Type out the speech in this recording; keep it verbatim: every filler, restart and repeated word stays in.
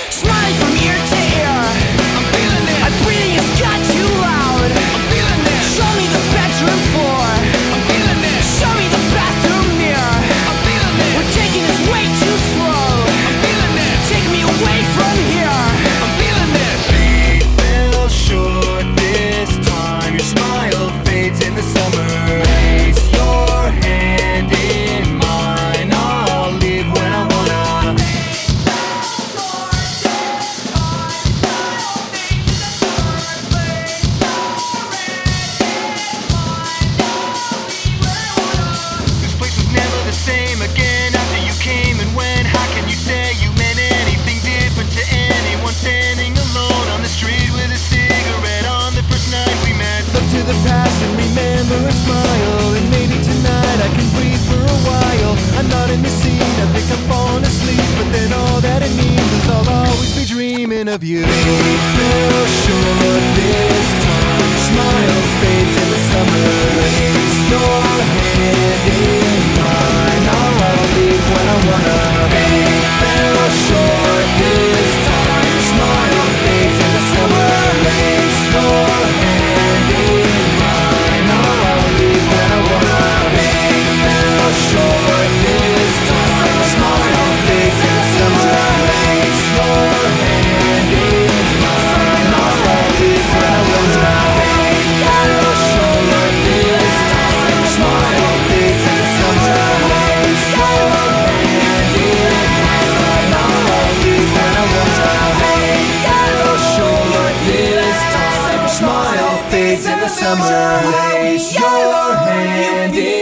Smiling from ear to ear, I'm feeling it. My breathing has got too loud, I'm feeling it. Show me the bedroom floor, I'm feeling it. Show me the bathroom mirror, I'm feeling it. We're taking this way too slow, I'm feeling it. Take me away from here, I'm feeling it. Feet fell short this time. Your smile fades in the summer. Place your hand in mine. I'll leave when I wanna. This place was never the same again after you came and went. How can you say you meant anything different to anyone standing alone on the street with a cigarette on the first night we met? Look to the past and remember a smile, and maybe tonight I can breathe for a while. I'm not in the scene, I think I'm falling asleep, but then all that it means is I'll always be dreaming of you. Fate fell short this time. Smile fades in the summer. Place your hand in mine. I'll leave when I wanna. Fate fell short this time. Smile fades in the summer. Place your hand in mine. I'll leave when I wanna. Fate fell short this time. Smile fades in the summer. Place your hand in mine. I'll leave when I wanna. Fate fell short this time. Smile fades in the summer. Place your hand in mine. I'll leave when I wanna. Fate fell short this time. Smile fades in the summer. Place your hand in